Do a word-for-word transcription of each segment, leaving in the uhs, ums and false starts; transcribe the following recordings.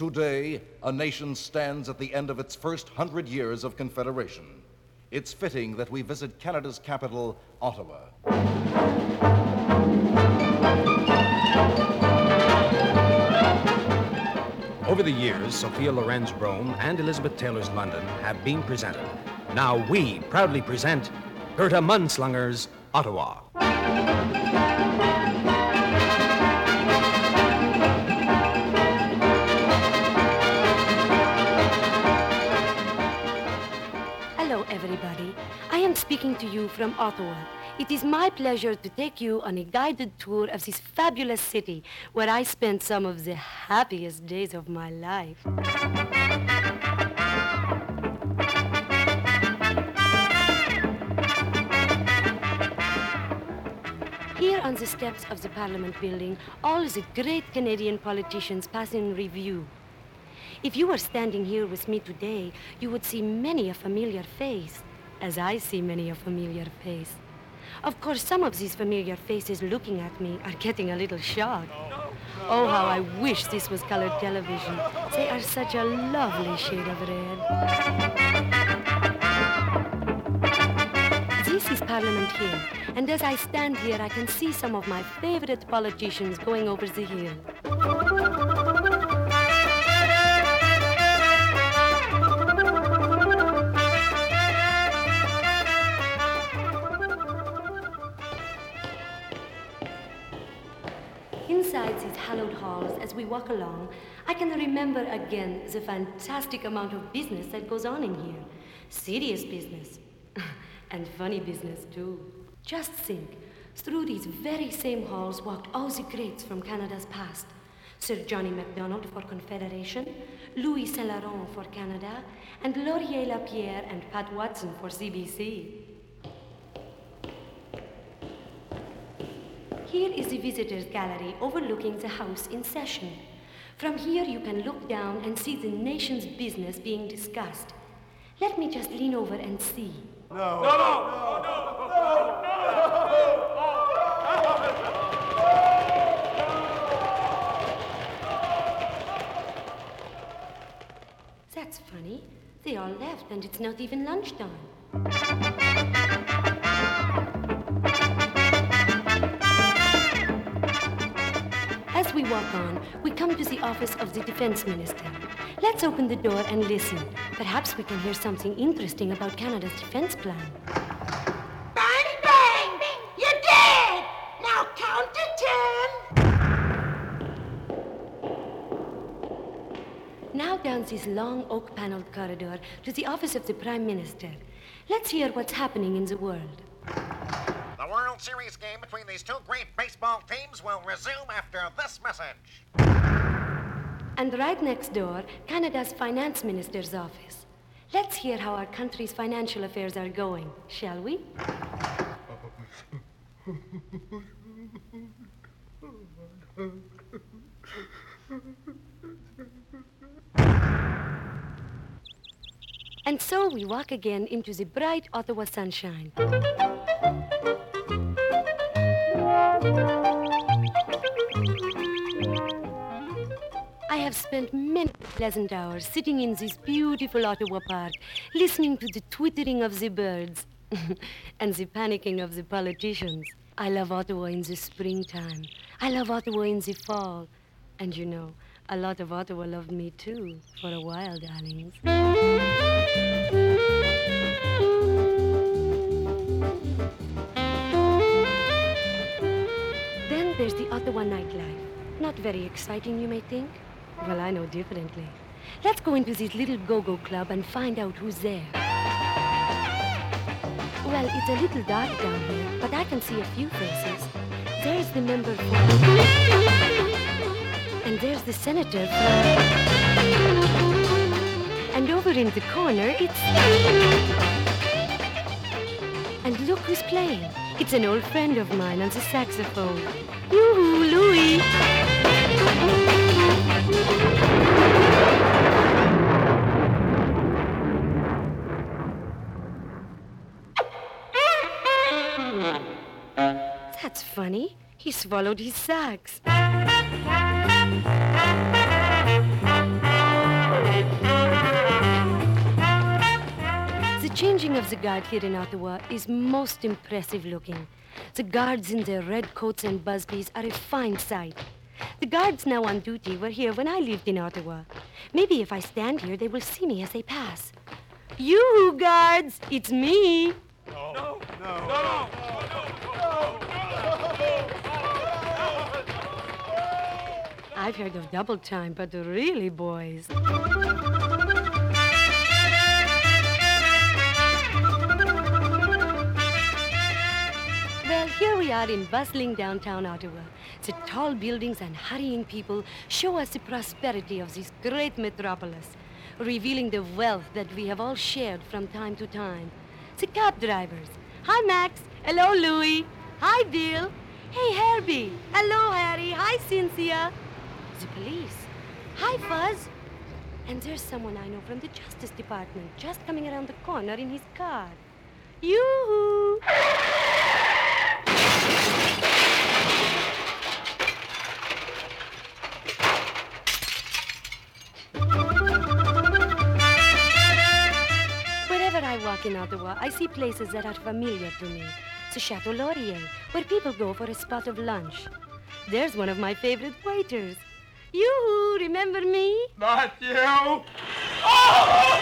Today, a nation stands at the end of its first hundred years of Confederation. It's fitting that we visit Canada's capital, Ottawa. Over the years, Sophia Loren's Rome and Elizabeth Taylor's London have been presented. Now we proudly present Gerda Mundslanger's Ottawa. Hello, everybody. I am speaking to you from Ottawa. It is my pleasure to take you on a guided tour of this fabulous city where I spent some of the happiest days of my life. Here on the steps of the Parliament building, all the great Canadian politicians pass in review. If you were standing here with me today, you would see many a familiar face, as I see many a familiar face. Of course, some of these familiar faces looking at me are getting a little shocked. Oh, how I wish this was colored television. They are such a lovely shade of red. This is Parliament Hill, and as I stand here, I can see some of my favorite politicians going over the hill. Inside these hallowed halls, as we walk along, I can remember again the fantastic amount of business that goes on in here. Serious business. And funny business, too. Just think, through these very same halls walked all the greats from Canada's past. Sir Johnny MacDonald for Confederation, Louis Saint Laurent for Canada, and Laurier Lapierre and Pat Watson for C B C. Here is the visitors' gallery overlooking the House in session. From here you can look down and see the nation's business being discussed. Let me just lean over and see. No. No, no, no, no, no, That's funny. They all left and it's not even lunchtime. As we walk on, we come to the office of the Defense Minister. Let's open the door and listen. Perhaps we can hear something interesting about Canada's defense plan. Bang, bang! You're dead! Now count to ten! Now down this long oak-paneled corridor to the office of the Prime Minister. Let's hear what's happening in the world. The World Series game between these two great baseball teams will resume after this message. And right next door, Canada's Finance Minister's office. Let's hear how our country's financial affairs are going, shall we? And so we walk again into the bright Ottawa sunshine. I have spent many pleasant hours sitting in this beautiful Ottawa park, listening to the twittering of the birds and the panicking of the politicians. I love Ottawa in the springtime. I love Ottawa in the fall. And you know, a lot of Ottawa loved me too, for a while, darlings. Then there's the Ottawa nightlife. Not very exciting, you may think. Well, I know differently. Let's go into this little go-go club and find out who's there. Well, it's a little dark down here, but I can see a few faces. There's the member for... And there's the senator for... And over in the corner, it's... And look who's playing. It's an old friend of mine on the saxophone. Yoo-hoo, Louis! That's funny. He swallowed his sax. crossing of the guard here in Ottawa is most impressive looking. The guards in their red coats and busbies are a fine sight. The guards now on duty were here when I lived in Ottawa. Maybe if I stand here, they will see me as they pass. You guards, it's me. No. No. No. No. I've heard of double time, but really, boys. Well, here we are in bustling downtown Ottawa. The tall buildings and hurrying people show us the prosperity of this great metropolis, revealing the wealth that we have all shared from time to time. The cab drivers. Hi, Max. Hello, Louie. Hi, Bill. Hey, Herbie. Hello, Harry. Hi, Cynthia. The police. Hi, Fuzz. And there's someone I know from the Justice Department just coming around the corner in his car. Yoo-hoo! Wherever I walk in Ottawa, I see places that are familiar to me. The Chateau Laurier, where people go for a spot of lunch. There's one of my favorite waiters. Yoo-hoo, remember me? Not you. Oh!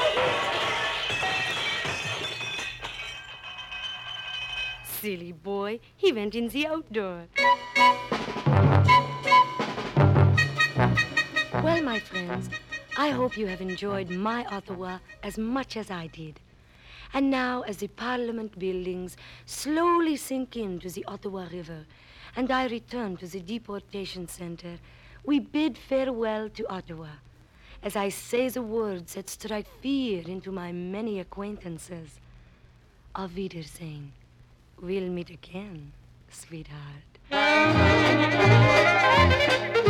Silly boy, he went in the outdoor. Well, my friends, I hope you have enjoyed my Ottawa as much as I did. And now, as the Parliament buildings slowly sink into the Ottawa River, and I return to the deportation center, we bid farewell to Ottawa, as I say the words that strike fear into my many acquaintances. Auf Wiedersehen. We'll meet again, sweetheart.